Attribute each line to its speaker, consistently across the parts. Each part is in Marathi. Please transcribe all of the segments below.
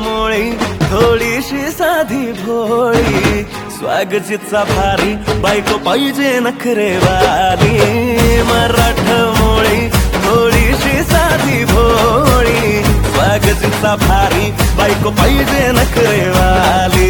Speaker 1: मोळी थोडीशी साधी भोळी स्वागतीचा भारी बायको पाहिजे नखरेवाली मराठा मोळी थोडीशी साधी भोळी स्वागतीचा भारी बायको पाहिजे नखरेवाली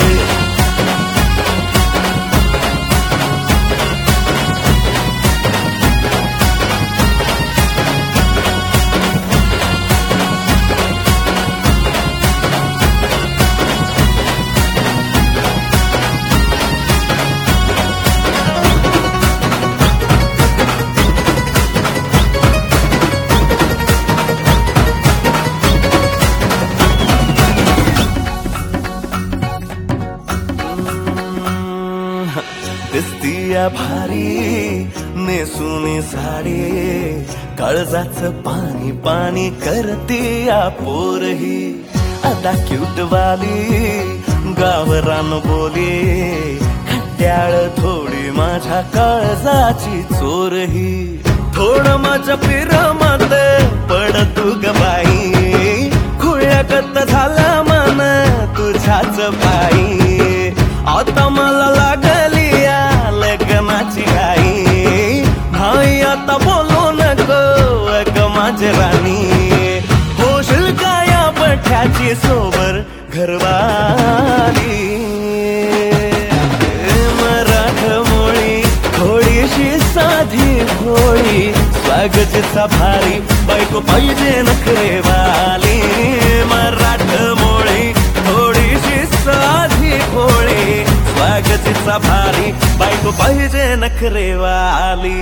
Speaker 1: दिसतीया भारी नेसुनी साडी काळजाचं पाणी पाणी करतीया पोरही आता क्यूट वाली गावरान बोली खट्याळ थोडी माझ्या काळजाची चोरही थोडं माझ्या प्रेमात पड तू ग बाई खुळ्यागत झाला मन तुझ्याच पायी आता मला लागली या लग्नाची घाई भाई आता बोलू नको अग माझी राणी होशील का या बठ्याची सोबर घरवाली मराठा मोळी थोडीशी साधी भोळी स्वागतीचा भारी बायको पाहिजे नखरेवाली मराठा मोळी थोडीशी साधी भोळी स्वागतीचा भारी बायको पाहिजे नखरेवाली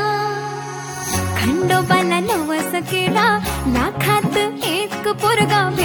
Speaker 2: खंडोबाला नवस केला लाखात एक पोरगा